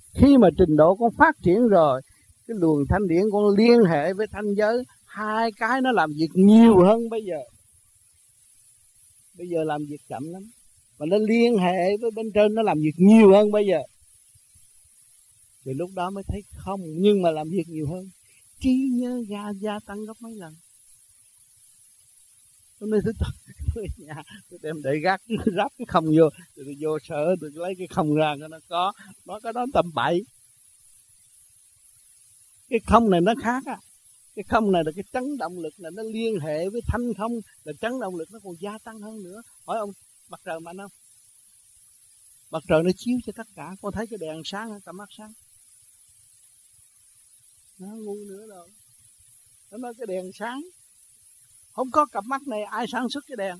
Khi mà trình độ con phát triển rồi, cái luồng thanh điển con liên hệ với thanh giới, hai cái nó làm việc nhiều hơn bây giờ. Bây giờ làm việc chậm lắm, mà nó liên hệ với bên trên, nó làm việc nhiều hơn bây giờ. Rồi lúc đó mới thấy không, nhưng mà làm việc nhiều hơn. Trí nhớ gia tăng gấp mấy lần. Hôm nay tôi nhà tôi đem đậy gác ráp cái không vô, rồi tôi vô sở tôi lấy cái không ra, nó có nó cái đó tầm bậy. Cái không này nó khác á. Cái không này là cái chấn động lực, là nó liên hệ với thanh không, là chấn động lực nó còn gia tăng hơn nữa. Hỏi ông mặt trời mạnh không? Mặt trời nó chiếu cho tất cả. Con thấy cái đèn sáng hay cặp mắt sáng? Nó ngu nữa rồi. Nó nói cái đèn sáng. Không có cặp mắt này ai sản xuất cái đèn?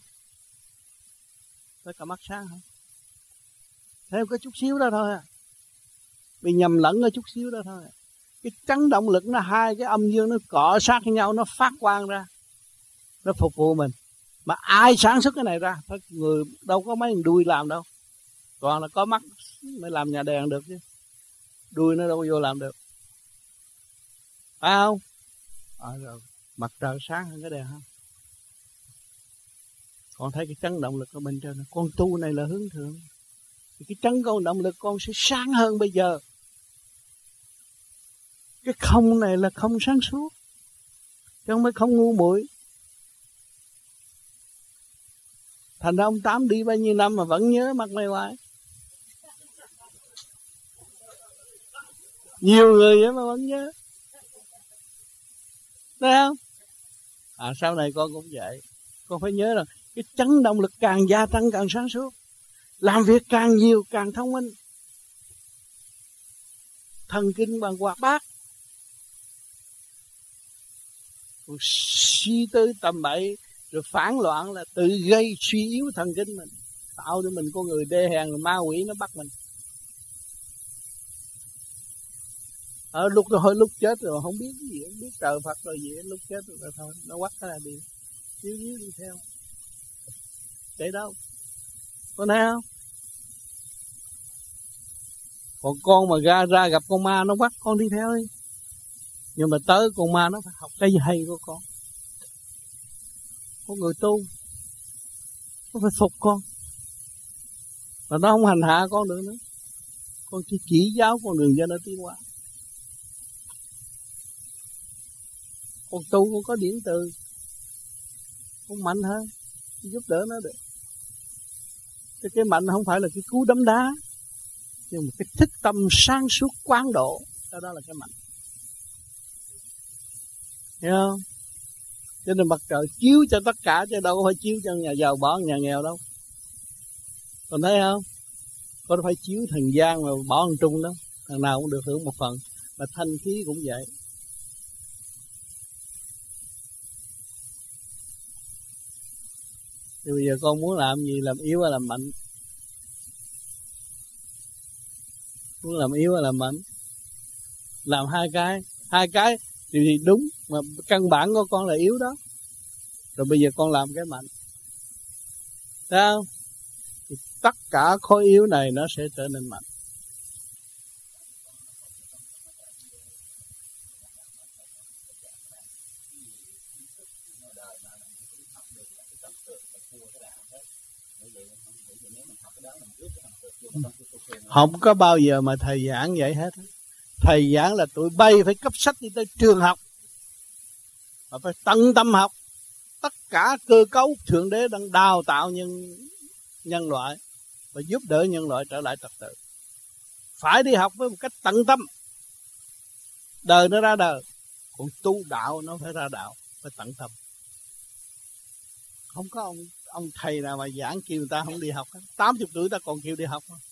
Có cặp mắt sáng không? Theo có chút xíu đó thôi à. Bị nhầm lẫn ở chút xíu đó thôi à. Cái chấn động lực nó hai cái âm dương nó cọ sát với nhau, nó phát quang ra, nó phục vụ mình. Mà ai sản xuất cái này ra? Phải người, đâu có mấy người đuôi làm đâu. Toàn là có mắt mới làm nhà đèn được chứ. Đuôi nó đâu vô làm được. Phải không? Rồi mặt trời sáng hơn cái đèn không? Con thấy cái chấn động lực ở bên trên. Con tu này là hướng thượng. Thì cái chấn động lực con sẽ sáng hơn bây giờ. Cái không này là không sáng suốt, chứ không phải không ngu muội. Thành ra ông Tám đi bao nhiêu năm mà vẫn nhớ mặt mày hoài. Nhiều người vậy mà vẫn nhớ. Thấy không? Sau này con cũng vậy. Con phải nhớ rằng cái chấn động lực càng gia tăng càng sáng suốt, làm việc càng nhiều càng thông minh. Thần kinh bằng hoạt bát. Còn suy tư tầm bậy rồi phản loạn là tự gây suy yếu thần kinh mình, tạo cho mình con người đê hèn, rồi ma quỷ nó bắt mình. Ở lúc chết rồi không biết cái gì, không biết trời Phật rồi gì, lúc chết rồi thôi nó quắt cái là đi díu đi theo. Để đâu con thấy không? Còn con mà ra gặp con ma nó bắt con đi theo đi, nhưng mà tới con ma nó phải học cái gì hay của con. Có người tu nó phải phục con, mà nó không hành hạ con được nữa. Con chỉ giáo con đường cho nó tiến hóa. Con tu con có điển từ, con mạnh hơn, giúp đỡ nó được. Cái mạnh không phải là cái cú đấm đá, nhưng mà cái thức tâm sáng suốt quán độ, đó là cái mạnh. Hiểu không? Cho nên mặt trời chiếu cho tất cả, chứ đâu có phải chiếu cho nhà giàu bỏ nhà nghèo đâu. Còn thấy không? Có phải chiếu thần gian mà bỏ thằng trung đó, thằng nào cũng được hưởng một phần. Mà thanh khí cũng vậy. Thì bây giờ con muốn làm gì? Làm yếu hay làm mạnh? Muốn làm yếu hay làm mạnh? Làm hai cái thì đúng, mà căn bản của con là yếu đó. Rồi bây giờ con làm cái mạnh, thấy không? Thì tất cả khối yếu này nó sẽ trở nên mạnh. Không có bao giờ mà thầy giảng vậy hết. Thầy giảng là tụi bay phải cấp sách đi tới trường học, mà phải tận tâm học. Tất cả cơ cấu Thượng Đế đang đào tạo nhân loại và giúp đỡ nhân loại trở lại trật tự. Phải đi học với một cách tận tâm. Đời nó ra đời, còn tu đạo nó phải ra đạo, phải tận tâm. Không có ông thầy nào mà giảng kêu người ta không đi học. 80 tuổi ta còn kêu đi học không?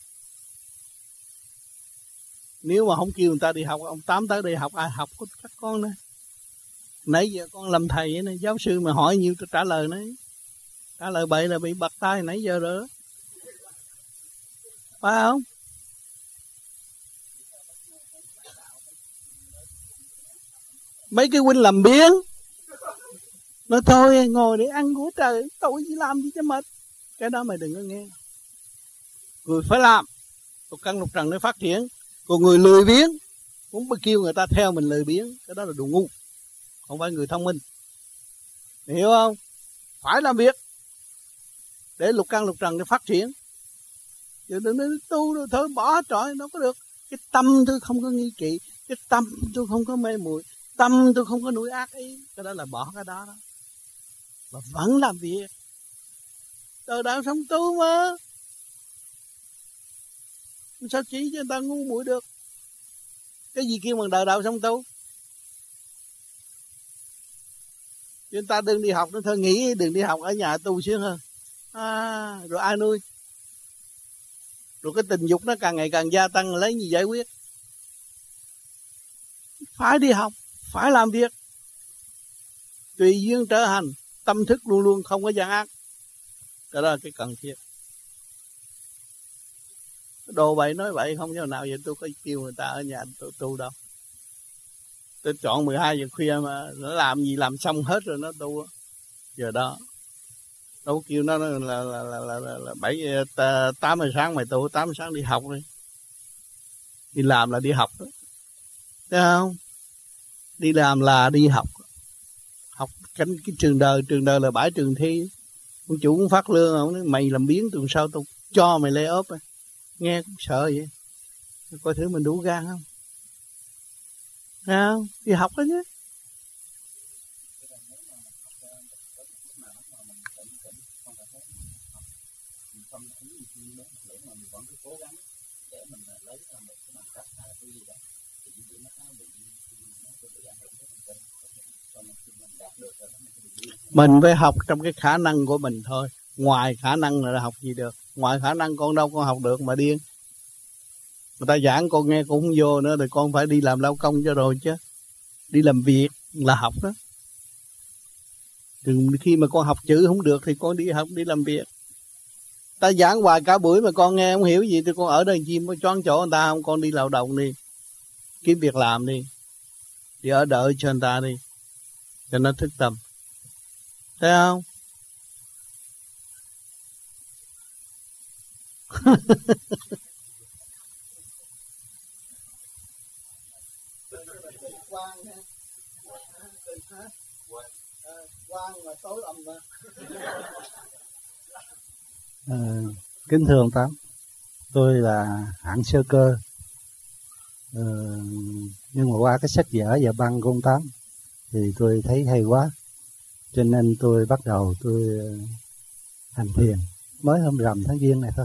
Nếu mà không kêu người ta đi học, ông Tám tới đi học, ai học có các con nữa. Nãy giờ con làm thầy vậy này, giáo sư mà hỏi nhiêu tôi trả lời nấy. Trả lời bậy là bị bật tay nãy giờ rồi đó. Phải không? Mấy cái huynh làm biếng, nói thôi ngồi để ăn của trời, tôi chỉ làm gì cho mệt. Cái đó mày đừng có nghe. Người phải làm, tôi căn lục trần để phát triển. Còn người lười biếng cũng kêu người ta theo mình lười biếng, cái đó là đồ ngu, không phải người thông minh. Hiểu không? Phải làm việc để lục căn lục trần để phát triển. Chứ đừng nói tu rồi thôi bỏ hết trọi, đâu có được. Cái tâm tôi không có nghi kỵ, cái tâm tôi không có mê muội, tâm tôi không có nuôi ác ý, cái đó là bỏ cái đó đó. Mà vẫn làm việc. Đời đạo sống tu mà. Sao chỉ cho người ta ngu muội được? Cái gì kêu bằng đời đạo sống tu? Chứ người ta đừng đi học nữa thôi, nghĩ đừng đi học ở nhà tu sướng hơn. Rồi ai nuôi? Rồi cái tình dục nó càng ngày càng gia tăng, lấy gì giải quyết? Phải đi học, phải làm việc, tùy duyên trở hành, tâm thức luôn luôn không có gian ác. Cái đó là cái cần thiết. Đồ bậy nói vậy không chỗ nào vậy tôi có kêu người ta ở nhà tu đâu. Tôi chọn 12 giờ khuya mà nó làm gì làm xong hết rồi nó tu. Giờ đó đâu kêu nó là 8 giờ sáng mày tu, 8 giờ sáng đi học đi. Đi làm là đi học đó. Thấy không? Đi làm là đi học. Học cái trường đời là bãi trường thi. Ông chủ cũng phát lương, ông nói mày làm biến tuần sau tôi cho mày lay off. Nghe cũng sợ vậy. Coi thử mình đủ gan không? Thấy không? Đi học đó chứ. Mình phải học trong cái khả năng của mình thôi. Ngoài khả năng là học gì được. Ngoài khả năng con đâu con học được mà điên. Người ta giảng con nghe con không vô nữa, rồi con phải đi làm lao công cho rồi chứ. Đi làm việc là học đó. Đừng khi mà con học chữ không được thì con đi học, đi làm việc. Ta giảng hoài cả buổi mà con nghe không hiểu gì thì con ở đây chim có choáng chỗ người ta không? Con đi lao động đi, kiếm việc làm đi, đi ở đợi cho người ta đi, cho nó thức tâm. Thấy không? Kính thưa ông Tám, tôi là hạng sơ cơ, nhưng mà qua cái sách vở và băng của ông Tám thì tôi thấy hay quá, cho nên tôi bắt đầu tôi hành thiền mới hôm rằm tháng Giêng này thôi.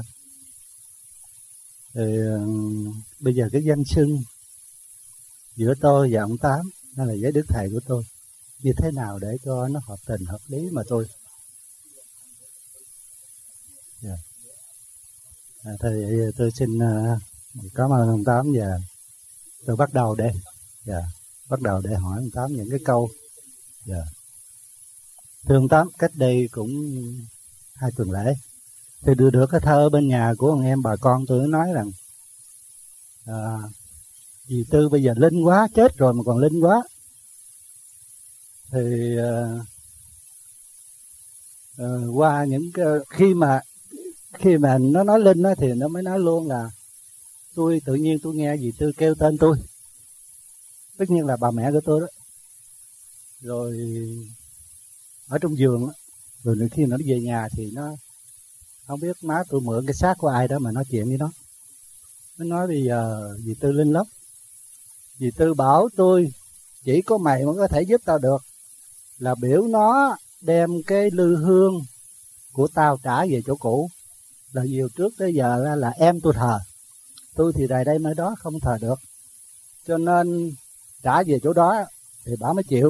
Thì bây giờ cái danh xưng giữa tôi và ông Tám hay là với Đức Thầy của tôi như thế nào để cho nó hợp tình hợp lý mà tôi thì tôi xin cảm ơn ông Tám và tôi bắt đầu để hỏi ông Tám những cái câu. Thưa ông Tám, cách đây cũng 2 tuần lễ tôi đưa được cái thơ bên nhà của anh em bà con tôi nói rằng dì Tư bây giờ linh quá, chết rồi mà còn linh quá. Thì qua những cái, khi mà nó nói linh đó, thì nó mới nói luôn là tôi tự nhiên tôi nghe dì Tư kêu tên tôi, tất nhiên là bà mẹ của tôi đó, rồi ở trong giường đó. Rồi khi nó về nhà thì nó không biết má tôi mượn cái xác của ai đó mà nói chuyện với nó. Nó nói bây giờ dì Tư linh lắm, dì Tư bảo tôi chỉ có mày mới có thể giúp tao được, là biểu nó đem cái lư hương của tao trả về chỗ cũ. Là nhiều trước tới giờ là em tôi thờ, tôi thì đài đây nơi đó không thờ được, cho nên trả về chỗ đó thì bà mới chịu.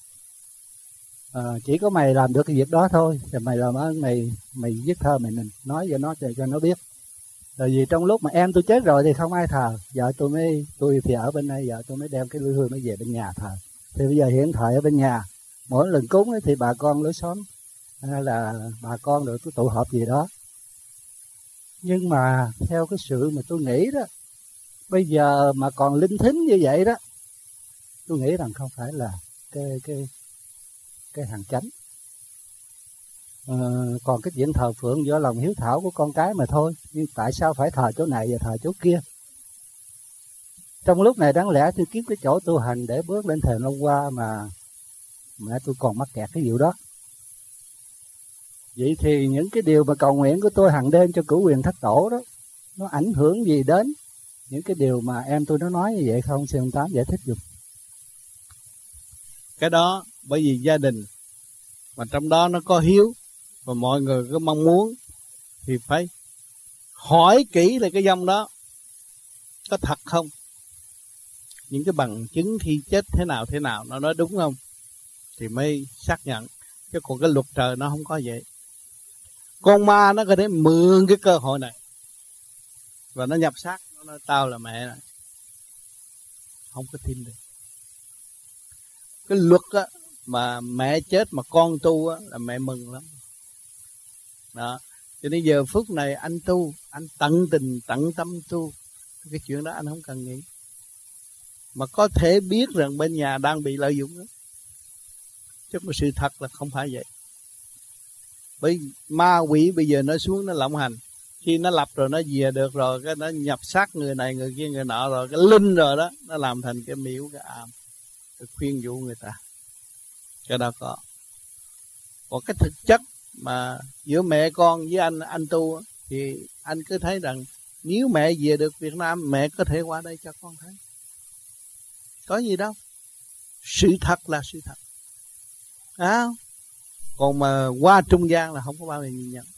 Chỉ có mày làm được cái việc đó thôi, thì mày làm ơn mày viết thơ mày nói cho nó cho nó biết. Tại vì trong lúc mà em tôi chết rồi thì không ai thờ, vợ tôi thì ở bên đây, vợ tôi mới đem cái lư hương nó về bên nhà thờ. Thì bây giờ hiện thời ở bên nhà mỗi lần cúng ấy, thì bà con lối xóm hay là bà con rồi cứ tụ họp gì đó. Nhưng mà theo cái sự mà tôi nghĩ đó, bây giờ mà còn linh thính như vậy đó, tôi nghĩ rằng không phải là cái hàng chánh. Còn cái chuyện thờ phượng do lòng hiếu thảo của con cái mà thôi. Nhưng tại sao phải thờ chỗ này và thờ chỗ kia? Trong lúc này đáng lẽ tôi kiếm cái chỗ tu hành để bước lên thềm Long Hoa mà mẹ tôi còn mắc kẹt cái vụ đó. Vậy thì những cái điều mà cầu nguyện của tôi hàng đêm cho cửu quyền thất tổ đó, nó ảnh hưởng gì đến những cái điều mà em tôi nó nói như vậy không? Xin ông Tám giải thích giùm. Cái đó bởi vì gia đình mà trong đó nó có hiếu và mọi người có mong muốn thì phải hỏi kỹ là cái dòng đó có thật không, những cái bằng chứng khi chết thế nào nó nói đúng không thì mới xác nhận, chứ còn cái luật trời nó không có vậy. Con ma nó có thể mượn cái cơ hội này và nó nhập xác, nó nói tao là mẹ này, không có tin được. Cái luật á, mà mẹ chết mà con tu á, là mẹ mừng lắm đó. Cho nên giờ phút này anh tu, anh tận tình tận tâm tu, cái chuyện đó anh không cần nghĩ, mà có thể biết rằng bên nhà đang bị lợi dụng đó. Chứ mà sự thật là không phải vậy. Bởi ma quỷ bây giờ nó xuống nó lộng hành, khi nó lập rồi nó về được rồi, cái nó nhập xác người này người kia người nọ rồi, cái linh rồi đó, nó làm thành cái miễu cái àm, cái khuyên dụ người ta. Cái đó có. Còn cái thực chất mà giữa mẹ con với anh tu thì anh cứ thấy rằng nếu mẹ về được Việt Nam, mẹ có thể qua đây cho con thấy, có gì đâu. Sự thật là sự thật à, còn mà qua trung gian là không có bao giờ nhìn nhận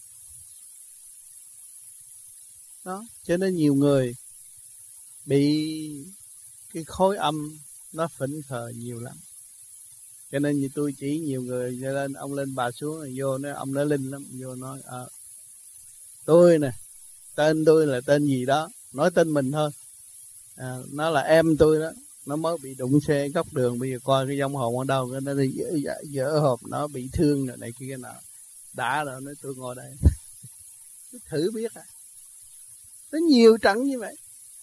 đó. Cho nên nhiều người bị cái khối âm nó phỉnh khờ nhiều lắm. Cho nên như tôi chỉ nhiều người lên, ông lên bà xuống rồi vô nói ông nói linh lắm, vô nói tôi nè, tên tôi là tên gì đó, nói tên mình thôi, nó là em tôi đó, nó mới bị đụng xe góc đường, bây giờ coi cái vong hồn ở đâu, cái nó đi dở hộp, nó bị thương rồi này kia cái nào, đã rồi nói tôi ngồi đây cứ thử biết à. Nó nhiều trận như vậy.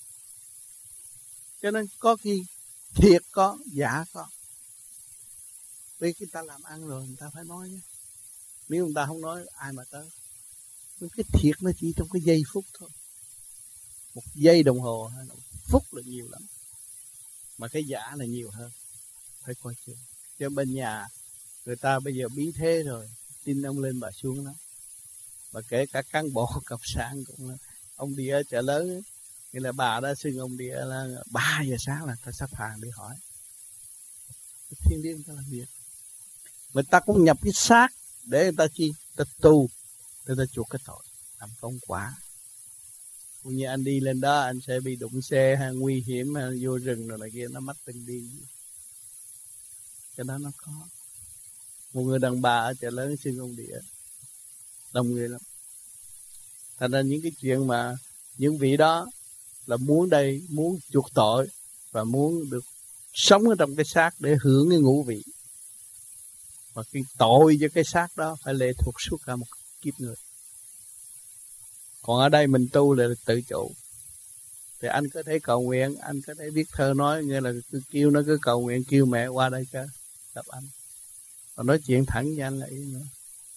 Cho nên có khi thiệt có, giả có. Vì người ta làm ăn rồi người ta phải nói nhé. Nếu người ta không nói ai mà tới. Cái thiệt nó chỉ trong cái giây phút thôi, 1 giây đồng hồ hay là 1 phút là nhiều lắm, mà cái giả là nhiều hơn. Phải coi chừng. Cho bên nhà người ta bây giờ bí thế rồi, tin ông lên bà xuống đó. Và kể cả cán bộ cộng sản cũng là, ông đi ở chợ lớn ấy, nghĩa là bà đã xưng ông đi là 3 giờ sáng là ta sắp hàng đi hỏi. Thiên liêng ta làm việc. Người ta cũng nhập cái xác để người ta chi? Ta tu, để ta chuộc cái tội, làm công quả. Cũng như anh đi lên đó, anh sẽ bị đụng xe hay nguy hiểm hay vô rừng rồi này kia, nó mất tình đi. Cái đó nó có. Một người đàn bà ở chợ lớn xưng ông địa, đông người lắm. Thành ra những cái chuyện mà những vị đó là muốn đây, muốn chuộc tội và muốn được sống ở trong cái xác để hưởng cái ngũ vị. Và cái tội cho cái xác đó phải lệ thuộc suốt cả một kiếp người. Còn ở đây mình tu là tự chủ. Thì anh có thể cầu nguyện, anh có thể viết thơ nói, nghĩa là cứ kêu nó cứ cầu nguyện, kêu mẹ qua đây cho gặp anh. Còn nói chuyện thẳng với anh là ý nữa.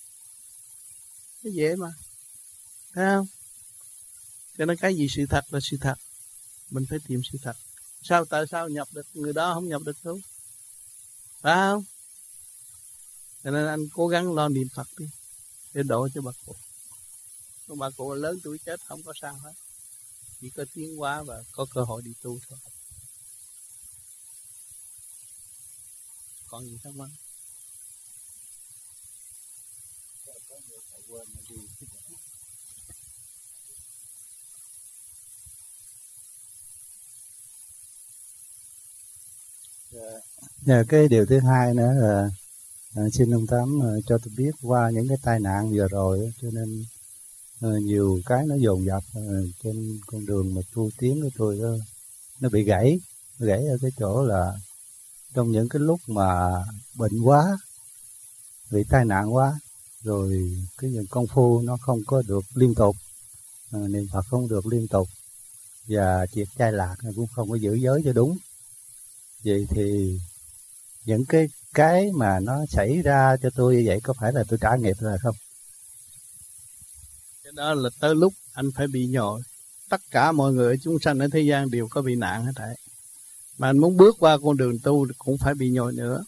Nó dễ mà. Thấy không? Cho nên cái gì sự thật là sự thật. Mình phải tìm sự thật. Sao tại sao nhập được người đó không nhập được đâu? Phải không? Cho nên anh cố gắng lo niệm Phật đi, để độ cho bà cụ. Còn bà cụ lớn tuổi chết không có sao hết, chỉ có tiến hóa và có cơ hội đi tu thôi. Còn gì thắc mắc? Cái điều thứ hai nữa là xin ông Tám cho tôi biết qua những cái tai nạn vừa rồi, cho nên nhiều cái nó dồn dập trên con đường mà tu tiến của tôi đó, nó bị gãy ở cái chỗ là trong những cái lúc mà bệnh quá, bị tai nạn quá, rồi cái những công phu nó không có được liên tục, niệm Phật không được liên tục, và triệt chay lạc cũng không có giữ giới cho đúng. Vậy thì những cái mà nó xảy ra cho tôi như vậy có phải là tôi trả nghiệp rồi không? Cái đó là tới lúc anh phải bị nhồi. Tất cả mọi người chúng sanh ở thế gian đều có bị nạn hết thảy. Mà anh muốn bước qua con đường tu cũng phải bị nhồi nữa.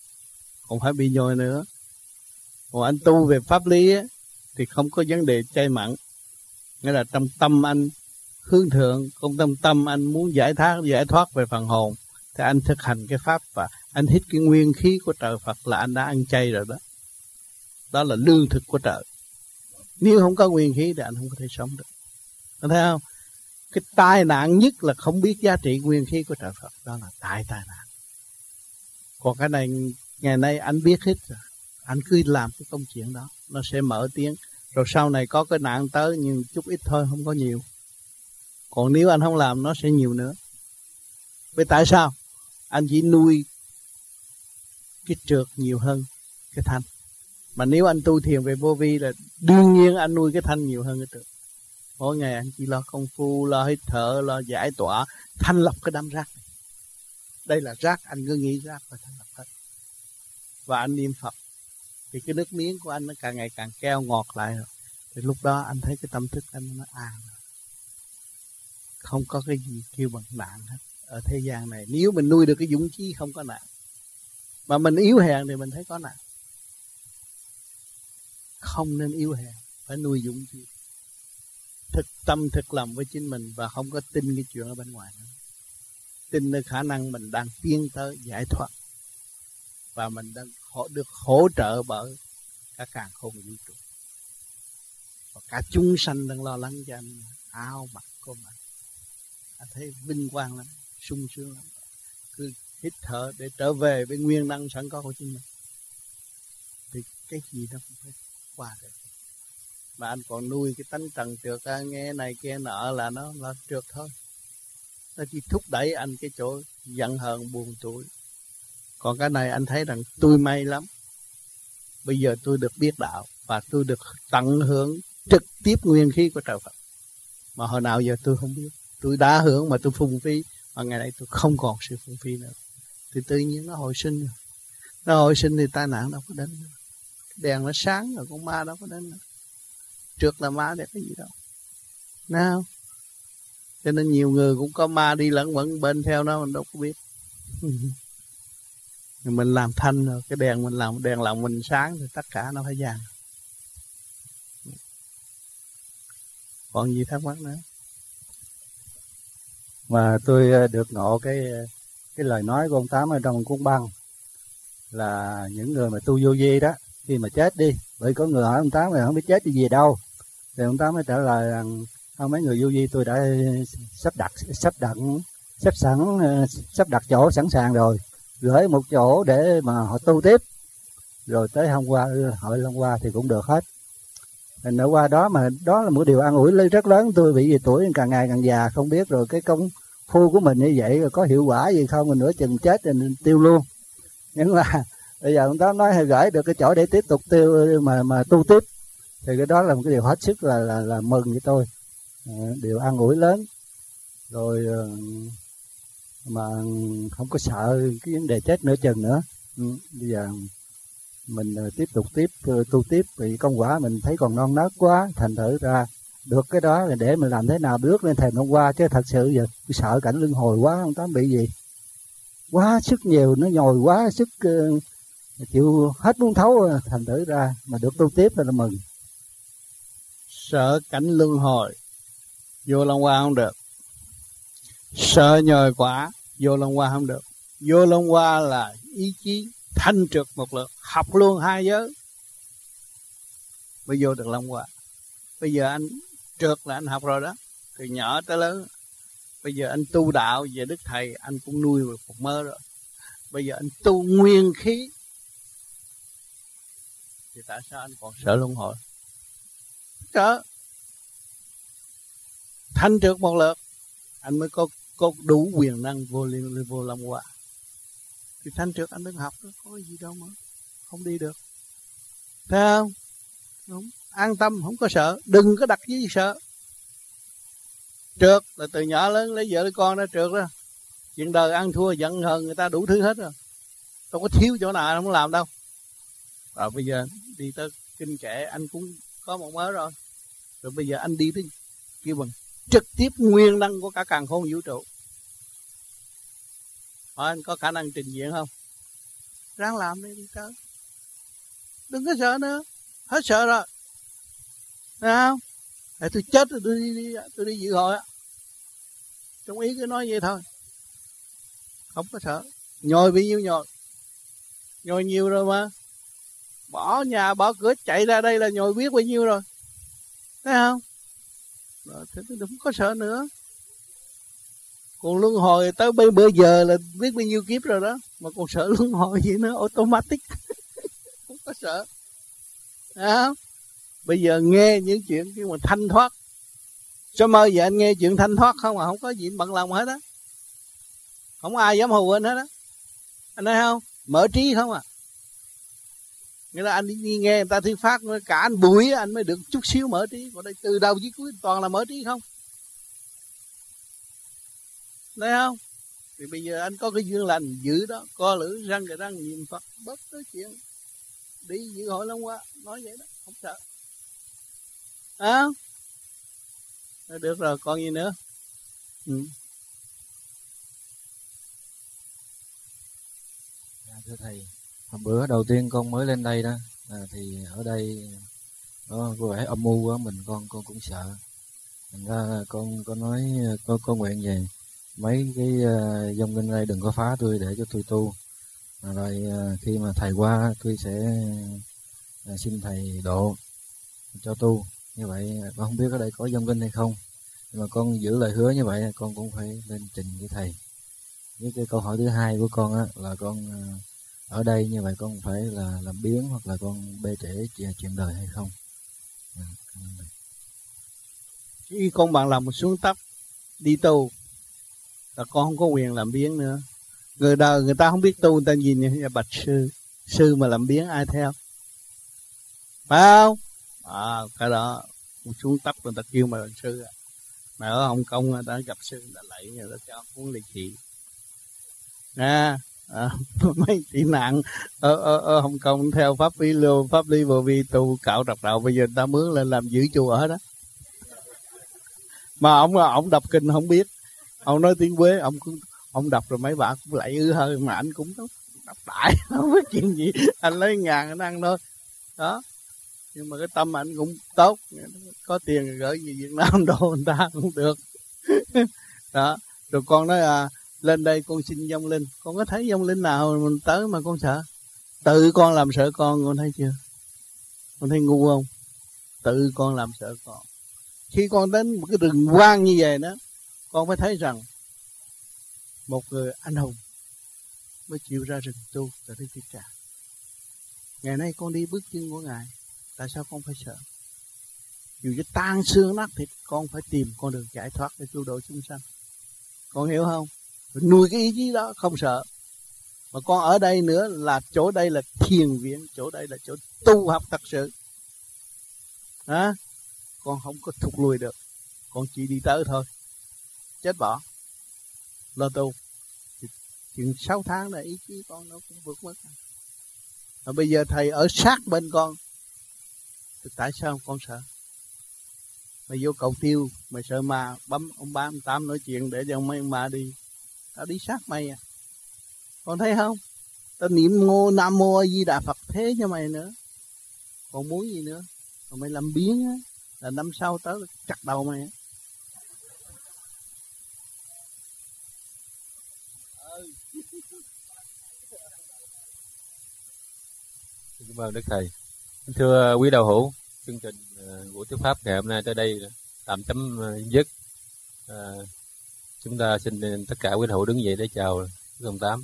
Còn anh tu về pháp lý á, thì không có vấn đề chay mặn. Nghĩa là trong tâm anh hướng thượng, trong tâm anh muốn giải thoát về phần hồn, thì anh thực hành cái pháp và anh hít cái nguyên khí của trời Phật là anh đã ăn chay rồi đó. Đó là lương thực của trời. Nếu không có nguyên khí thì anh không có thể sống được. Anh thấy không? Cái tai nạn nhất là không biết giá trị nguyên khí của trời Phật. Đó là tai nạn. Còn cái này ngày nay anh biết hết rồi. Anh cứ làm cái công chuyện đó, nó sẽ mở tiếng. Rồi sau này có cái nạn tới nhưng chút ít thôi, không có nhiều. Còn nếu anh không làm nó sẽ nhiều nữa. Vậy tại sao? Anh chỉ nuôi cái trượt nhiều hơn cái thanh. Mà nếu anh tu thiền về vô vi là đương nhiên anh nuôi cái thanh nhiều hơn cái trượt. Mỗi ngày anh chỉ lo công phu, lo hít thở, lo giải tỏa, thanh lọc cái đám rác. Đây là rác, anh cứ nghĩ rác và thanh lọc hết. Và anh niệm Phật thì cái nước miếng của anh nó càng ngày càng keo ngọt lại rồi. Thì lúc đó anh thấy cái tâm thức anh nó an rồi. Không có cái gì kêu bằng nạn hết ở thế gian này. Nếu mình nuôi được cái dũng chí không có nạn. Mà mình yếu hèn thì mình thấy có nạn. Không nên yếu hèn, phải nuôi dũng chí. Thực tâm thực lòng với chính mình và không có tin cái chuyện ở bên ngoài nữa. Tin nơi khả năng mình đang tiến tới giải thoát. Và mình đang được hỗ trợ bởi cả càn khôn vũ trụ. Và cả chúng sanh đang lo lắng cho anh áo mặc của mình. Anh thấy vinh quang lắm, sung sướng lắm. Cứ hít thở để trở về với nguyên năng sẵn có của chính mình. Thì cái gì nó cũng phải qua được. Mà anh còn nuôi cái tánh trần trượt nghe này kia nọ là nó là trượt thôi. Nó chỉ thúc đẩy anh cái chỗ giận hờn buồn tủi. Còn cái này anh thấy rằng tôi may lắm. Bây giờ tôi được biết đạo và tôi được tận hưởng trực tiếp nguyên khí của trời Phật. Mà hồi nào giờ tôi không biết. Tôi đã hưởng mà tôi phung phí. Mà ngày nay tôi không còn sự phung phí nữa. Thì tự nhiên nó hồi sinh rồi. Nó hồi sinh thì tai nạn đâu có đến nữa. Đèn nó sáng rồi con ma đâu có đến nữa. Trượt là ma để cái gì đâu. Nào. Cho nên nhiều người cũng có ma đi lẫn quẩn bên theo nó mình đâu có biết. Mình làm thanh rồi, cái đèn mình làm đèn lòng mình sáng thì tất cả nó phải vàng. Còn gì thắc mắc nữa? Mà tôi được ngộ cái lời nói của ông Tám ở trong cuốn băng là những người mà tu vô vi đó, khi mà chết đi, bởi có người hỏi ông Tám là không biết chết đi về đâu, thì ông Tám mới trả lời rằng không, mấy người vô vi tôi đã sắp đặt chỗ sẵn sàng rồi, gửi một chỗ để mà họ tu tiếp, rồi tới hôm qua hội hôm qua thì cũng được hết. Mình ở qua đó, mà đó là một điều an ủi rất lớn tôi, bị vì tuổi càng ngày càng già, không biết rồi cái công phu của mình như vậy rồi có hiệu quả gì không, mình nửa chừng chết thì mình tiêu luôn. Nhưng mà bây giờ ông Tám nói hay gửi được cái chỗ để tiếp tục mà tu tiếp, thì cái đó là một cái điều hết sức là mừng với tôi, điều an ủi lớn. Rồi mà không có sợ cái vấn đề chết nửa chừng nữa. Bây giờ mình tiếp tục tu tiếp, vì công quả mình thấy còn non nớt quá, thành thử ra được cái đó là để mình làm thế nào bước lên thềm hôm qua. Chứ thật sự giờ sợ cảnh luân hồi quá, ông Tám bị gì quá sức nhiều, nó nhồi quá sức, chịu hết muốn thấu, thành thử ra mà được tu tiếp là mừng. Sợ cảnh luân hồi vô Long Hoa không được, sợ nhồi quả vô Long Hoa không được. Vô Long Hoa là ý chí thanh trực một lượt, học luôn 2 giới mới vô được Long Hoa. Bây giờ anh trượt là anh học rồi đó, từ nhỏ tới lớn. Bây giờ anh tu đạo về Đức Thầy, anh cũng nuôi một mơ rồi. Bây giờ anh tu nguyên khí thì tại sao anh còn sợ luân hồi? Sợ. Thanh trượt một lượt anh mới có đủ quyền năng vô Long Hoa. Thì thanh trượt anh đừng học, có gì đâu mà không đi được. Thấy không? Đúng. An tâm, không có sợ, đừng có đặt gì sợ. Trượt là từ nhỏ lớn lấy vợ lấy con đã trượt đó. Chuyện đời ăn thua giận hờn người ta đủ thứ hết rồi. Đâu có thiếu chỗ nào không làm đâu. Rồi bây giờ đi tới kinh kệ anh cũng có một mớ rồi. Rồi bây giờ anh đi tới kêu bằng trực tiếp nguyên năng của cả càn khôn vũ trụ. Hỏi anh có khả năng trình diện không? Ráng làm đi đi tới. Đừng có sợ nữa. Hết sợ rồi. Thấy không? Để tôi chết rồi tôi đi dự hội á. Trong ý cứ nói vậy thôi. Không có sợ. Nhồi bao nhiêu nhồi. Nhồi nhiều rồi mà. Bỏ nhà bỏ cửa chạy ra đây là nhồi biết bao nhiêu rồi. Thấy không? Rồi, thế tôi đừng có sợ nữa. Còn luân hồi tới bây giờ là biết bao nhiêu kiếp rồi đó. Mà còn sợ luân hồi gì nữa. Automatic. Không có sợ. Thấy không? Bây giờ nghe những chuyện cái mà thanh thoát. Sao mơ giờ anh nghe chuyện thanh thoát không à? Không có gì bận lòng hết á. Không ai dám hù anh hết á. Anh thấy không? Mở trí không à? Nghĩa là anh đi nghe người ta thuyết pháp, cả anh bụi anh mới được chút xíu mở trí. Còn đây từ đầu chí cuối toàn là mở trí không. Thấy không? Thì bây giờ anh có cái duyên lành giữ đó. Co lưỡi răng cái răng niệm Phật. Bớt tới chuyện. Đi dự hội Long Hoa. Nói vậy đó. Không sợ. À? Được rồi còn gì nữa. Thưa thầy, hôm bữa đầu tiên con mới lên đây đó, thì ở đây có vẻ âm mưu quá, con cũng sợ. Thành ra con nói con nguyện về mấy cái dòng bên đây đừng có phá tôi để cho tôi tu. Rồi khi mà thầy qua tôi sẽ xin thầy độ cho tu. Như vậy con không biết ở đây có dòng kinh hay không, nhưng mà con giữ lời hứa như vậy con cũng phải lên trình với thầy. Với cái câu hỏi thứ hai của con á là con ở đây như vậy con phải là làm biến hoặc là con bê trễ chuyện đời hay không? Khi con bằng lòng xuống tấp đi tu là con không có quyền làm biến nữa. Người đời người ta không biết tu, người ta nhìn như bạch sư mà làm biến ai theo? Phải không? Cái đó xuống tấp người ta kêu mà làm sư. Mà ở Hồng Kông người ta gặp sư người ta lạy, người ta cho cuốn ly thị. Mấy tị nạn ở Hồng Kông theo pháp lý vô vi tu cạo trọc đầu, bây giờ người ta mướn lên làm giữ chùa ở đó. Mà ông đọc kinh không biết, ông nói tiếng Quế, ông đọc rồi mấy bạn cũng lạy hơi, mà anh cũng đọc đại không biết chuyện gì, anh lấy ngàn anh ăn thôi đó. Nhưng mà cái tâm anh cũng tốt, có tiền gửi về Việt Nam đồ người ta cũng được đó. Rồi con nói lên đây con xin vong linh, con có thấy vong linh nào mình tới mà con sợ? Tự con làm sợ con thấy chưa? Con thấy ngu không? Tự con làm sợ con. Khi con đến một cái rừng hoang như vậy đó, con phải thấy rằng một người anh hùng mới chịu ra rừng tu tại Đức Thích Ca. Ngày nay con đi bước chân của Ngài, tại sao con phải sợ? Dù cho tan xương nát thịt, con phải tìm con đường giải thoát để cứu độ chúng sanh. Con hiểu không? Nuôi cái ý chí đó không sợ. Mà con ở đây nữa là chỗ đây là thiền viện, chỗ đây là chỗ tu học thật sự. Con không có thụt lùi được, con chỉ đi tới thôi, chết bỏ lo tu. Chừng 6 tháng là ý chí con nó cũng vượt mất. Mà bây giờ thầy ở sát bên con, thì tại sao con sợ? Mày vô cầu tiêu, mày sợ ma bấm ông ba ông Tám nói chuyện để cho mấy ông ma đi, tao đi sát mày à. Con thấy không? Tao niệm Nam Mô A Di Đà Phật thế cho mày nữa. Còn muốn gì nữa? Còn mày làm biến á, là năm sau tới chặt đầu mày. Cảm ơn Đức Thầy. Thưa quý đạo hữu, chương trình buổi thuyết pháp ngày hôm nay tới đây tạm chấm dứt. Chúng ta xin tất cả quý đạo hữu đứng dậy để chào ông Tám.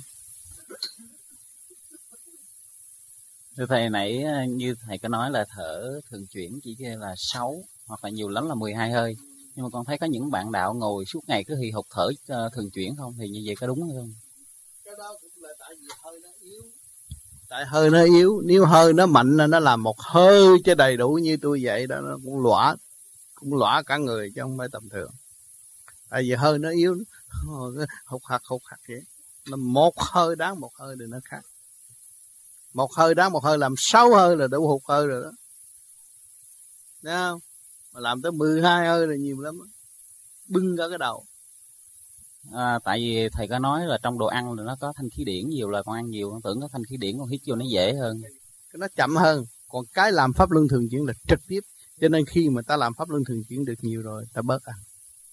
Thưa thầy, nãy như thầy có nói là thở thường chuyển chỉ là 6 hoặc là nhiều lắm là 12 hơi. Nhưng mà con thấy có những bạn đạo ngồi suốt ngày cứ hì hục thở thường chuyển không? Thì như vậy có đúng hay không? Cái đó cũng là tại vì hơi nó yếu. Tại hơi nó yếu, nếu hơi nó mạnh là nó làm một hơi cho đầy đủ như tôi vậy đó, nó cũng lõa cả người chứ không phải tầm thường. Tại vì hơi nó yếu, hụt hạt vậy. Nó một hơi đáng một hơi thì nó khác. Một hơi đáng một hơi, làm 6 hơi là đủ hụt hơi rồi đó. Thấy không? Mà làm tới 12 hơi là nhiều lắm đó. Bưng cả cái đầu. Tại vì thầy có nói là trong đồ ăn là nó có thanh khí điển nhiều, là con ăn nhiều, con tưởng có thanh khí điển con hít vô nó dễ hơn. Nó chậm hơn, còn cái làm pháp luân thường chuyển là trực tiếp, cho nên khi mà ta làm pháp luân thường chuyển được nhiều rồi, ta bớt ăn.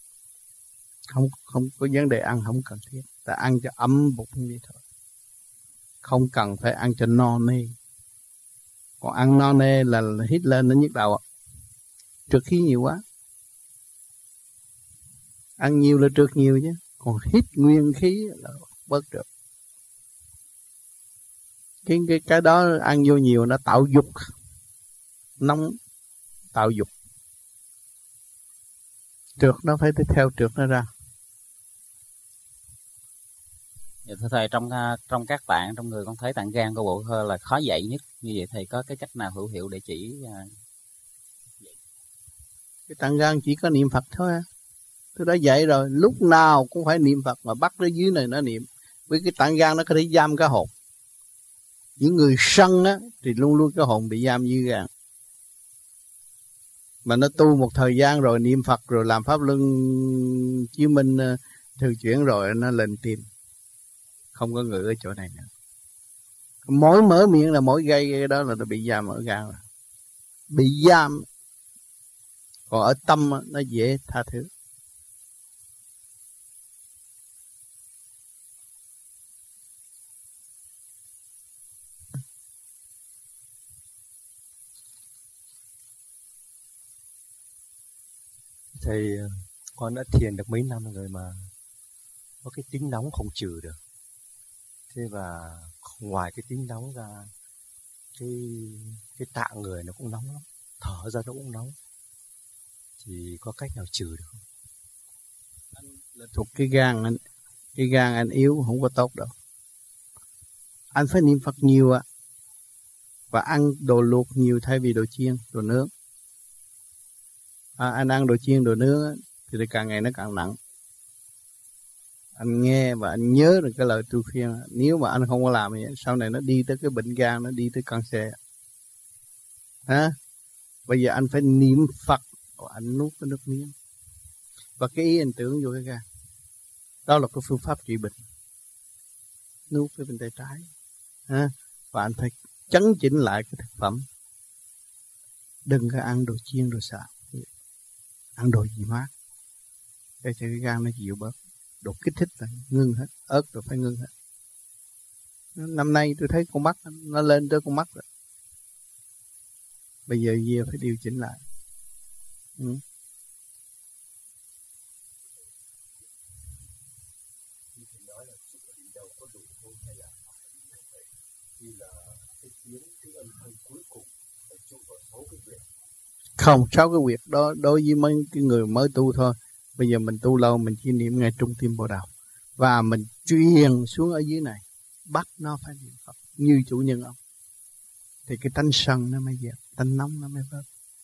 Không có vấn đề ăn không cần thiết, ta ăn cho ấm bụng như thôi, không cần phải ăn cho no nê. Còn ăn no nê là hít lên nó nhức đầu, trượt khí nhiều quá. Ăn nhiều là trượt nhiều chứ, còn hít nguyên khí là bớt được. Cái đó ăn vô nhiều nó tạo dục, nóng tạo dục, trượt nó phải theo trượt nó ra. Dạ, thưa thầy, trong các tạng trong người con thấy tạng gan của bộ hơi là khó dậy nhất, như vậy thầy có cái cách nào hữu hiệu để chỉ? Cái tạng gan chỉ có niệm Phật thôi. Tôi đã dạy rồi, lúc nào cũng phải niệm Phật, mà bắt tới dưới này nó niệm. Với cái tạng gan nó có thể giam cái hồn. Những người sân á thì luôn luôn cái hồn bị giam dưới gan. Mà nó tu một thời gian rồi, niệm Phật rồi làm pháp luân chiếu minh thường chuyển rồi, nó lên tim, không có ngự ở chỗ này nữa. Mỗi mở miệng là mỗi gây cái đó là nó bị giam ở gan rồi, bị giam. Còn ở tâm nó dễ tha thứ. Thầy, con đã thiền được mấy năm rồi mà có cái tính nóng không trừ được. Thế và ngoài cái tính nóng ra, cái tạng người nó cũng nóng lắm, thở ra nó cũng nóng. Thì có cách nào trừ được không? Anh là thuộc cái gan anh, cái gan anh yếu không có tốt đâu. Anh phải niệm Phật nhiều ạ, và ăn đồ luộc nhiều thay vì đồ chiên, đồ nướng. Anh ăn đồ chiên, đồ nướng thì càng ngày nó càng nặng. Anh nghe và anh nhớ được cái lời tôi khuyên. Nếu mà anh không có làm vậy, sau này nó đi tới cái bệnh gan, nó đi tới cancer. Bây giờ anh phải niệm Phật, anh nuốt cái nước miếng. Và cái ý anh tưởng vô cái gan. Đó là cái phương pháp trị bệnh. Nuốt cái bên tay trái. Và anh phải chấn chỉnh lại cái thực phẩm. Đừng có ăn đồ chiên, đồ xào. Ăn đồ gì mát, để cho cái gan nó chịu bớt. Đồ kích thích là ngưng hết, ớt rồi phải ngưng hết. Năm nay tôi thấy con mắt nó lên tới con mắt rồi. Bây giờ về phải điều chỉnh lại. Không, 6 cái huyệt đó đối với mấy cái người mới tu thôi. Bây giờ mình tu lâu, mình chỉ niệm ngay trung tim Bồ Đào, và mình truyền xuống ở dưới này, bắt nó phải niệm Phật như chủ nhân ông, thì cái tánh sân nó mới dẹp, tánh nóng nó mới bớt.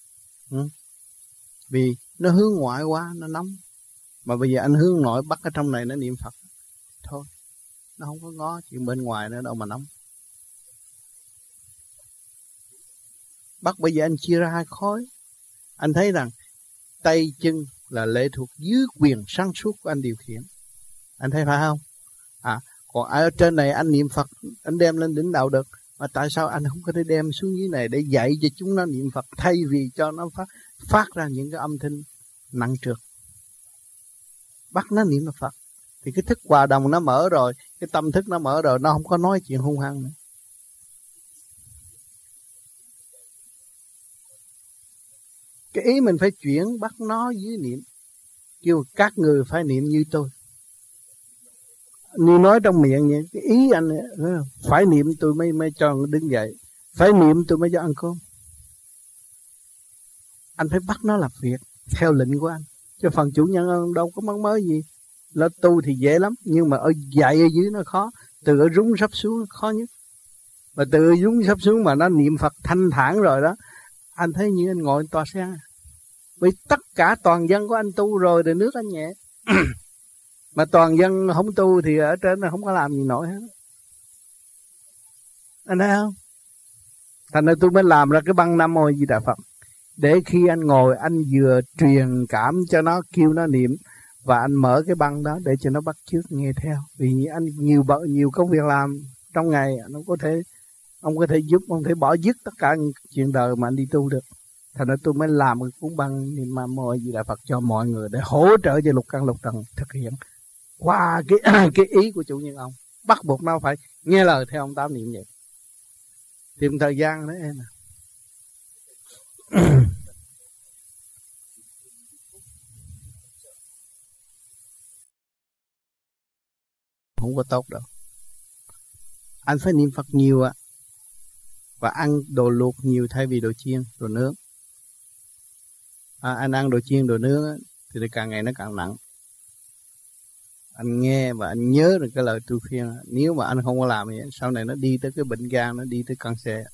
Vì nó hướng ngoại quá, nó nóng. Mà bây giờ anh hướng nội, bắt ở trong này nó niệm Phật thôi, nó không có ngó chuyện bên ngoài nữa đâu mà nóng. Bắt bây giờ anh chia ra 2 khối. Anh thấy rằng tay chân là lệ thuộc dưới quyền sáng suốt của anh điều khiển. Anh thấy phải không? Còn ở trên này anh niệm Phật, anh đem lên đỉnh đạo được. Mà tại sao anh không có thể đem xuống dưới này để dạy cho chúng nó niệm Phật, thay vì cho nó phát ra những cái âm thanh nặng trược? Bắt nó niệm Phật thì cái thức hòa đồng nó mở rồi, cái tâm thức nó mở rồi, nó không có nói chuyện hung hăng nữa. Cái ý mình phải chuyển, bắt nó dưới niệm. Kêu các người phải niệm như tôi. Như nói trong miệng vậy, cái ý anh phải niệm tôi mới cho đứng dậy, phải niệm tôi mới cho ăn cơm. Anh phải bắt nó làm việc theo lệnh của anh. Chứ phần chủ nhân đâu có mắc mới gì. Là tu thì dễ lắm, nhưng mà ở dạy ở dưới nó khó. Từ ở rúng sắp xuống nó khó nhất. Mà từ ở rúng sắp xuống mà nó niệm Phật thanh thản rồi đó, anh thấy như anh ngồi tòa sen. Vì tất cả toàn dân của anh tu rồi, để nước anh nhẹ. Mà toàn dân không tu thì ở trên nó không có làm gì nổi hết. Anh thấy không? Thành ra tôi mới làm ra cái băng Nam Mô Di Đà Phật. Để khi anh ngồi, anh vừa truyền cảm cho nó, kêu nó niệm, và anh mở cái băng đó để cho nó bắt chước nghe theo. Vì anh nhiều công việc làm trong ngày, ông có thể giúp, ông có thể bỏ dứt tất cả những chuyện đời mà anh đi tu được. Thành ra tôi mới làm cái cuốn băng Niệm Nam Mô A Di Đà Phật cho mọi người, để hỗ trợ cho lục căn lục trần thực hiện qua cái ý của chủ nhân ông. Bắt buộc nó phải nghe lời theo ông Tám niệm vậy. Tìm thời gian đấy em à. Không có tốt đâu. Anh phải niệm Phật nhiều ạ. Và ăn đồ luộc nhiều thay vì đồ chiên, đồ nướng. Anh ăn đồ chiên, đồ nướng thì càng ngày nó càng nặng. Anh nghe và anh nhớ được cái lời tôi khuyên. Nếu mà anh không có làm vậy, sau này nó đi tới cái bệnh gan, nó đi tới cancer.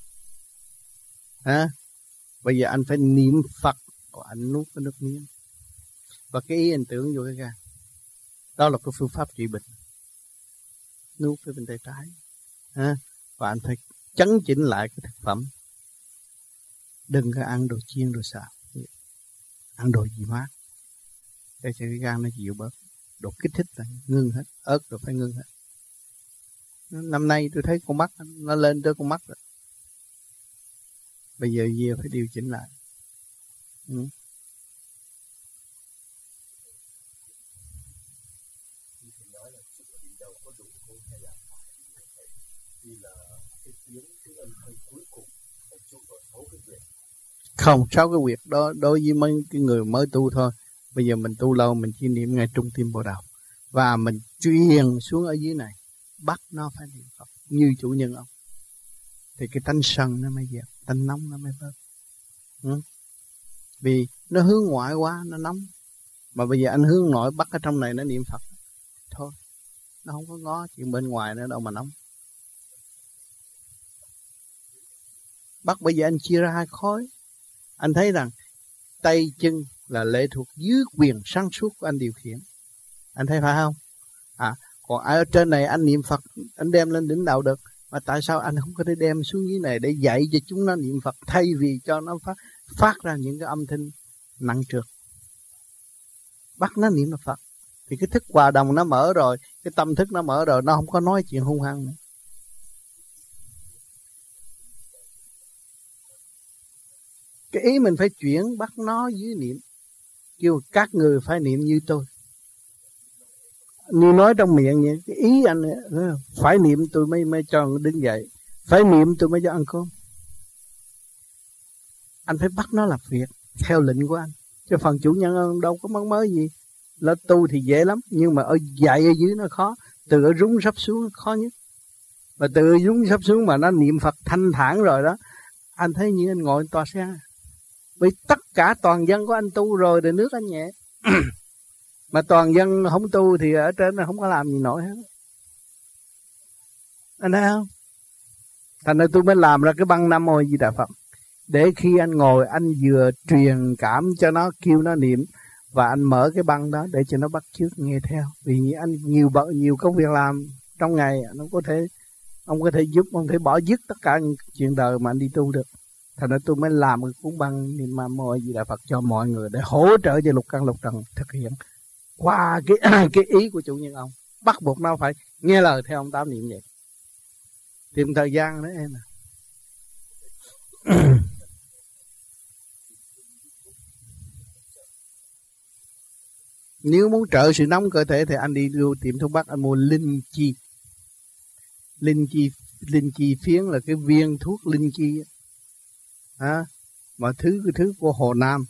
Bây giờ anh phải niệm Phật, và anh nuốt cái nước miếng. Và cái ý anh tưởng vô cái gan. Đó là cái phương pháp trị bệnh. Nuốt cái bên tay trái. Và anh phải chấn chỉnh lại cái thực phẩm. Đừng có ăn đồ chiên, đồ xào. Ăn đồ gì mát để cho cái gan nó dịu bớt. Đồ kích thích là ngưng hết. Ớt rồi phải ngưng hết. Năm nay tôi thấy con mắt nó lên tới con mắt rồi. Bây giờ về phải điều chỉnh lại. Không, 6 cái việc đó đối với mấy cái người mới tu thôi. Bây giờ mình tu lâu, mình chỉ niệm ngay trung tim Bồ Đào. Và mình truyền xuống ở dưới này, bắt nó phải niệm Phật như chủ nhân ông. Thì cái tánh sân nó mới dẹp, tánh nóng nó mới bớt. Vì nó hướng ngoại quá, nó nóng. Mà bây giờ anh hướng nội, bắt ở trong này nó niệm Phật. Thôi, nó không có ngó chuyện bên ngoài nữa đâu mà nóng. Bắt bây giờ anh chia ra 2 khối. Anh thấy rằng tay chân là lệ thuộc dưới quyền sáng suốt của anh điều khiển. Anh thấy phải không? Còn ở trên này anh niệm Phật, anh đem lên đỉnh đầu được. Mà tại sao anh không có thể đem xuống dưới này để dạy cho chúng nó niệm Phật, thay vì cho nó phát ra những cái âm thanh nặng trược. Bắt nó niệm Phật. Thì cái thức hòa đồng nó mở rồi, cái tâm thức nó mở rồi, nó không có nói chuyện hung hăng nữa. Cái ý mình phải chuyển, bắt nó dưới niệm. Kêu các người phải niệm như tôi. Như nói trong miệng vậy, cái ý anh phải niệm tôi mới cho đứng dậy, phải niệm tôi mới cho ăn cơm. Anh phải bắt nó làm việc theo lệnh của anh. Chứ phần chủ nhân đâu có mắc mới gì. Là tu thì dễ lắm, nhưng mà ở dạy ở dưới nó khó. Từ ở rúng sắp xuống khó nhất. Mà từ ở rúng sắp xuống mà nó niệm Phật thanh thản rồi đó, anh thấy như anh ngồi tòa xe. Vì tất cả toàn dân của anh tu rồi thì nước anh nhẹ. Mà toàn dân không tu thì ở trên nó không có làm gì nổi hết. Anh thấy không? Thành ra tôi mới làm ra cái băng Nam Mô A Di Đà Phật. Để khi anh ngồi anh vừa truyền cảm cho nó, kêu nó niệm. Và anh mở cái băng đó để cho nó bắt chước nghe theo. Vì anh nhiều công việc làm trong ngày, ông có thể giúp, ông có thể bỏ dứt tất cả những chuyện đời mà anh đi tu được. Thành ra tôi mới làm cái cuốn băng Niệm Nam Mô A Di Đà Phật cho mọi người, để hỗ trợ cho lục căn lục trần thực hiện qua cái ý của chủ nhân ông. Bắt buộc nó phải nghe lời theo ông Tám niệm vậy. Tìm thời gian đấy em à. Nếu muốn trợ sự nóng cơ thể thì anh đi vô tiệm thuốc bắc, anh mua linh chi. Linh chi phiến là cái viên thuốc linh chi. Mà cái thứ của Hồ Nam.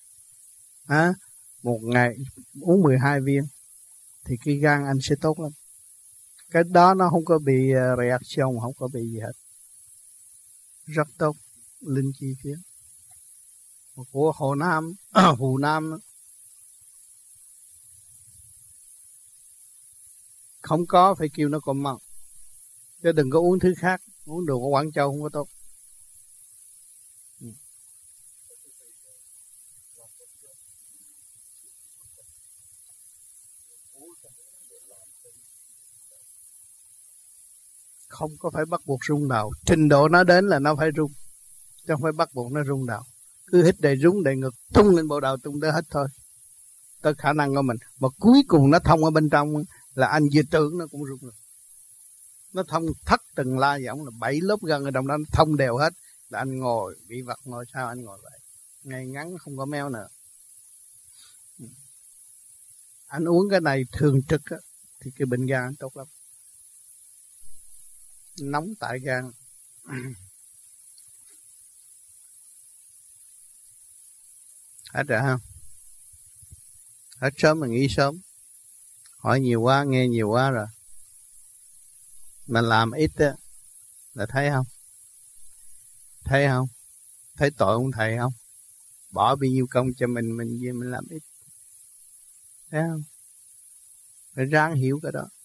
Một ngày uống 12 viên thì cái gan anh sẽ tốt lắm. Cái đó nó không có bị reaction, không có bị gì hết. Rất tốt. Linh chi phiến của Hồ Nam. Hồ Nam không có phải kêu nó còn mặn. Chứ đừng có uống thứ khác. Uống đồ của Quảng Châu không có tốt. Không có phải bắt buộc rung đầu. Trình độ nó đến là nó phải rung. Chứ không phải bắt buộc nó rung đầu. Cứ hít đầy rung đầy ngực, tung lên bộ đầu tung tới hết thôi. tới khả năng của mình, mà cuối cùng nó thông ở bên trong là anh vừa tưởng nó cũng rung rồi. Nó thông thất từng la giọng là 7 lớp gân ở trong đó, nó thông đều hết. Là anh ngồi, bị vật ngồi sao anh ngồi vậy, ngay ngắn không có meo nữa. Anh uống cái này thường trực á, thì cái bệnh gan tốt lắm. Nóng tại gan. Hết rồi không? Hết sớm mà nghỉ sớm. Hỏi nhiều quá, nghe nhiều quá rồi. Mình làm ít á, là thấy không? Thấy không? Thấy tội ông thầy không? Bỏ bao nhiêu công cho mình làm ít. Thấy không? Phải ráng hiểu cái đó.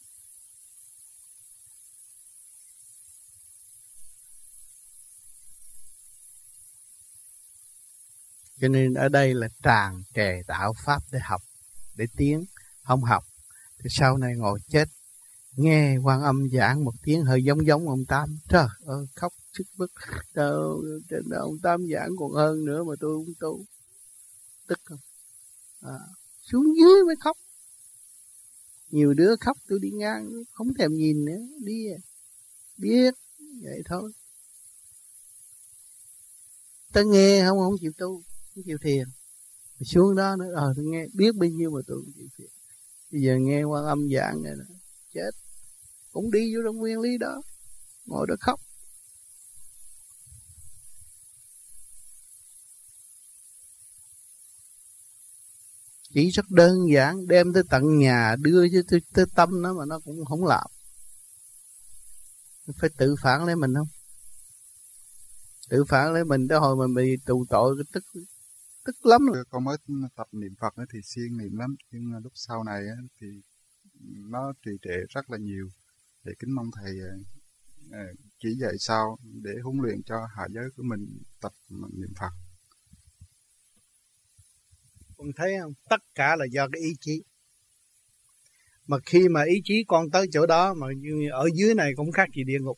Cho nên ở đây là tràn trề đạo Pháp để học, để tiến. Không học thì sau này ngồi chết. Nghe Quan Âm giảng một tiếng hơi giống ông Tám. Trời ơi, khóc sức bức. Ông Tám giảng còn hơn nữa mà tôi không tu. Tức không? Xuống dưới mới khóc. Nhiều đứa khóc tôi đi ngang, không thèm nhìn nữa. Đi biết, vậy thôi. Ta nghe không chịu tu, không chịu thiền. Xuống đó nữa, tôi nghe biết bao nhiêu mà tôi không chịu thiền. Bây giờ nghe Quan Âm giảng này nè, chết. Cũng đi vô trong nguyên lý đó, ngồi đó khóc. Chỉ rất đơn giản, đem tới tận nhà, đưa tới tâm nó mà nó cũng không làm. Phải tự phản lấy mình không? Tự phản lấy mình, tới hồi mình bị tù tội, tức lắm rồi. Con mới tập niệm Phật thì siêng niệm lắm, nhưng lúc sau này thì nó trì trệ rất là nhiều. Thì kính mong thầy chỉ dạy sao để huấn luyện cho hạ giới của mình tập niệm Phật. Con thấy không? Tất cả là do cái ý chí. Mà khi mà ý chí con tới chỗ đó, mà ở dưới này cũng khác gì địa ngục.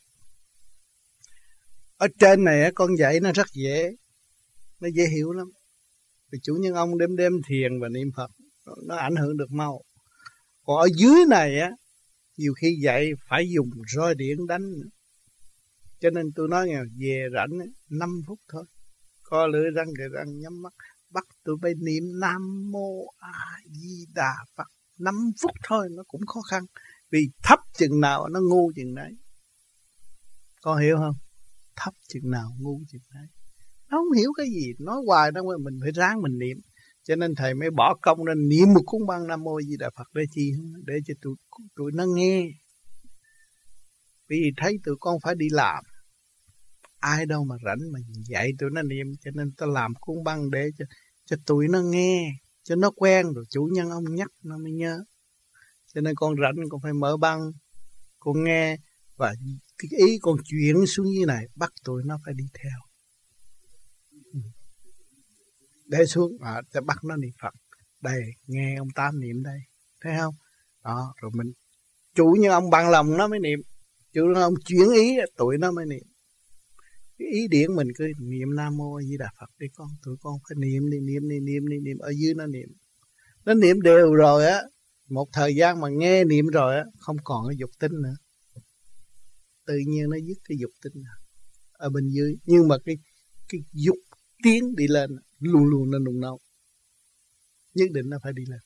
Ở trên này con dạy nó rất dễ, nó dễ hiểu lắm. Vì chủ nhân ông đêm thiền và niệm Phật, nó ảnh hưởng được mau. Còn ở dưới này á, nhiều khi dạy phải dùng roi điện đánh. Cho nên tôi nói nghe, về rảnh 5 phút thôi, co lưỡi răng kề răng nhắm mắt, bắt tôi phải niệm Nam Mô A Di Đà Phật 5 phút thôi, nó cũng khó khăn. Vì thấp chừng nào nó ngu chừng đấy. Con hiểu không? Thấp chừng nào ngu chừng đấy. Nó không hiểu cái gì, nói hoài đó, mình phải ráng mình niệm. Cho nên thầy mới bỏ công ra niệm một cuốn băng Nam Mô A Di Đà Phật để chi? Để cho tụi nó nghe. Vì thấy tụi con phải đi làm, ai đâu mà rảnh mà dạy tụi nó niệm. Cho nên tôi làm cuốn băng để cho tụi nó nghe, cho nó quen, rồi chủ nhân ông nhắc nó mới nhớ. Cho nên con rảnh con phải mở băng, con nghe, và cái ý con chuyển xuống như này, bắt tụi nó phải đi theo. Để xuống,จะbắt nó niệm Phật. Đây, nghe ông Tám niệm đây, thấy không? Đó, rồi mình, chủ nhân ông bằng lòng nó mới niệm, chủ nhân ông chuyển ý, tụi nó mới niệm. Cái ý điển mình cứ niệm Nam Mô A Di Đà Phật đi con, tụi con phải niệm đi, niệm, ở dưới nó niệm. Nó niệm đều rồi á, một thời gian mà nghe niệm rồi á, không còn cái dục tính nữa. Tự nhiên nó dứt cái dục tính ở bên dưới. Nhưng mà cái dục tiến đi lên luôn luôn nó nung nấu, nhất định nó phải đi lên.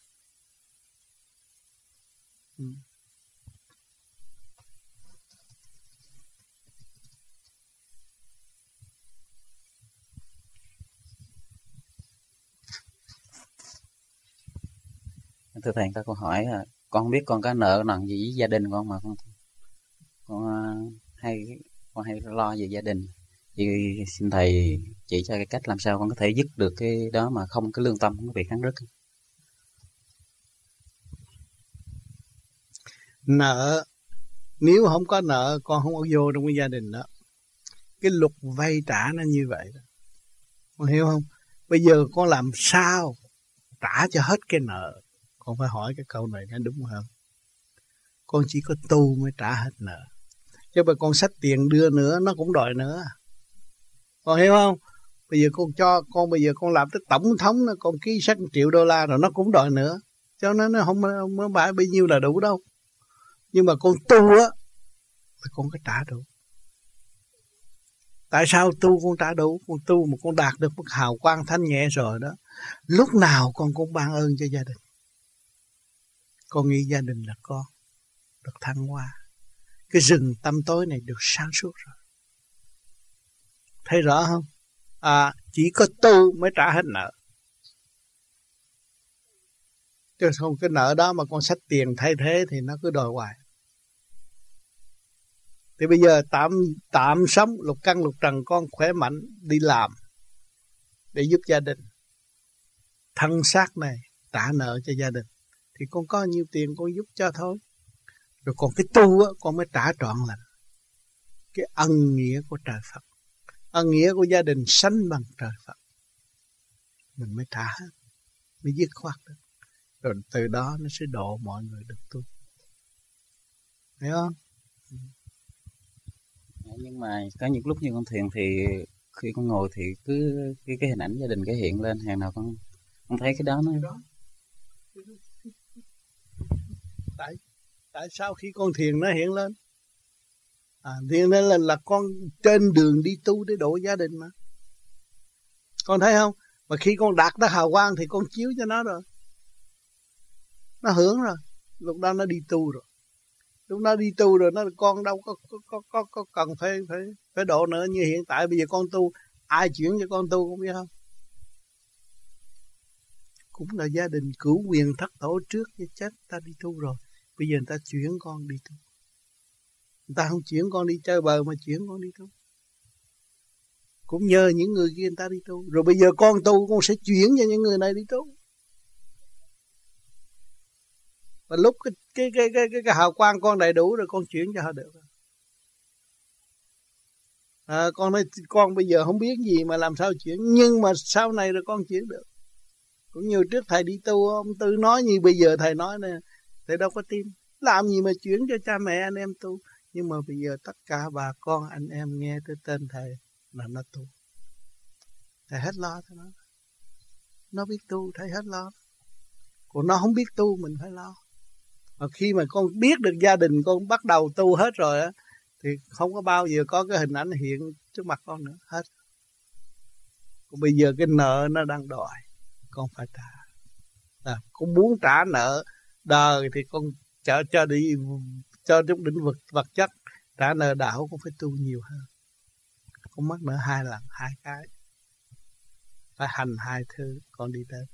Thưa thầy, có câu hỏi là con không biết con có nợ nần gì với gia đình con mà con hay lo về gia đình, thì xin thầy chỉ cho cái cách làm sao con có thể dứt được cái đó mà không cái lương tâm, không có bị kháng rứt. Nợ, nếu không có nợ con không có vô trong cái gia đình đó. Cái luật vay trả nó như vậy đó, con hiểu không? Bây giờ con làm sao trả cho hết cái nợ? Con phải hỏi cái câu này nó đúng không? Con chỉ có tu mới trả hết nợ, chứ mà con xách tiền đưa nữa nó cũng đòi nữa. Con hiểu không? Bây giờ con cho con, bây giờ con làm tới tổng thống, con ký $1 triệu rồi nó cũng đòi nữa. cho nên nó không phải bấy nhiêu là đủ đâu. Nhưng mà con tu á thì con có trả đủ. Tại sao tu con trả đủ? Con tu mà con đạt được một hào quang thanh nhẹ rồi đó, lúc nào con cũng ban ơn cho gia đình. Con nghĩ gia đình là con được thăng hoa, cái rừng tăm tối này được sáng suốt rồi. Thấy rõ không? Chỉ có tu mới trả hết nợ. Chứ không cái nợ đó mà con xách tiền thay thế thì nó cứ đòi hoài. Thì bây giờ tạm sống lục căn lục trần, con khỏe mạnh đi làm để giúp gia đình. Thân xác này trả nợ cho gia đình thì con có nhiêu tiền con giúp cho thôi. Rồi còn cái tu á, con mới trả trọn lành cái ân nghĩa của trời Phật. Ân nghĩa của gia đình sánh bằng trời Phật. Mình mới trả hết, mới dứt khoát được. Rồi từ đó nó sẽ độ mọi người được tu. Thấy không? Nhưng mà có những lúc như con thiền thì khi con ngồi thì cứ cái hình ảnh gia đình cái hiện lên, hàng nào con thấy cái đó nó. Tại sao khi con thiền nó hiện lên? Thiền lên là con trên đường đi tu để độ gia đình mà. Con thấy không? Mà khi con đạt tới hào quang thì con chiếu cho nó rồi. Nó hưởng rồi. Lúc đó nó đi tu rồi. Lúc đó đi tu rồi, nó con đâu có cần phải độ nữa. Như hiện tại bây giờ con tu, ai chuyển cho con tu cũng biết không? Cũng là gia đình cửu quyền thất tổ trước như chết ta đi tu rồi. Bây giờ người ta chuyển con đi tu. Người ta không chuyển con đi chơi bời mà chuyển con đi tu. Cũng nhờ những người kia người ta đi tu. Rồi bây giờ con tu con sẽ chuyển cho những người này đi tu. Và lúc cái hào quang con đầy đủ rồi con chuyển cho họ được. Con nói con bây giờ không biết gì mà làm sao chuyển, nhưng mà sau này rồi con chuyển được. Cũng như trước thầy đi tu, ông Tư nói như bây giờ thầy nói nè, thầy đâu có tin. Làm gì mà chuyển cho cha mẹ anh em tu. Nhưng mà bây giờ tất cả bà con anh em nghe tới tên thầy là nó tu. Thầy hết lo cho nó. Nó biết tu, thầy hết lo. Còn nó không biết tu mình phải lo. Mà khi mà con biết được gia đình con bắt đầu tu hết rồi á, thì không có bao giờ có cái hình ảnh hiện trước mặt con nữa, hết. Còn bây giờ cái nợ nó đang đòi, con phải trả. Con muốn trả nợ đời thì con cho đi cho trong lĩnh vực vật chất. Trả nợ đạo con phải tu nhiều hơn. Con mắc nợ 2 lần 2 cái. Phải hành 2 thứ con đi đến.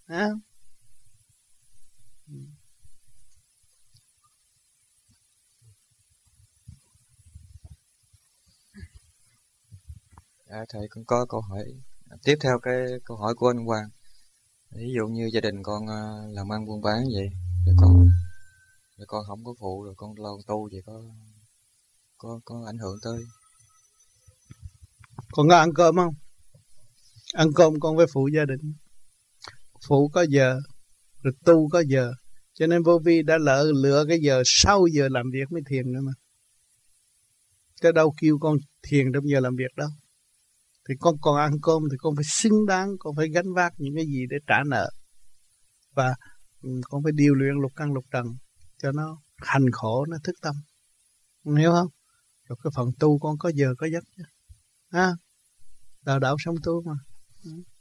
Thầy con có câu hỏi tiếp theo cái câu hỏi của anh Quang. Ví dụ như gia đình con làm ăn buôn bán vậy, rồi con không có phụ, rồi con lo tu vậy có ảnh hưởng tới. Con có ăn cơm không? Ăn cơm con phải phụ gia đình. Phụ có giờ, rồi tu có giờ. Cho nên Vô Vi đã lựa cái giờ 6 giờ làm việc mới thiền nữa mà. Chứ đâu kêu con thiền trong giờ làm việc đâu. Thì con còn ăn cơm thì con phải xứng đáng, con phải gánh vác những cái gì để trả nợ. Và con phải điều luyện lục căn lục trần cho nó hành khổ, nó thức tâm. Con hiểu không? Rồi cái phần tu con có giờ có giấc chứ. Đào đạo sống tu mà.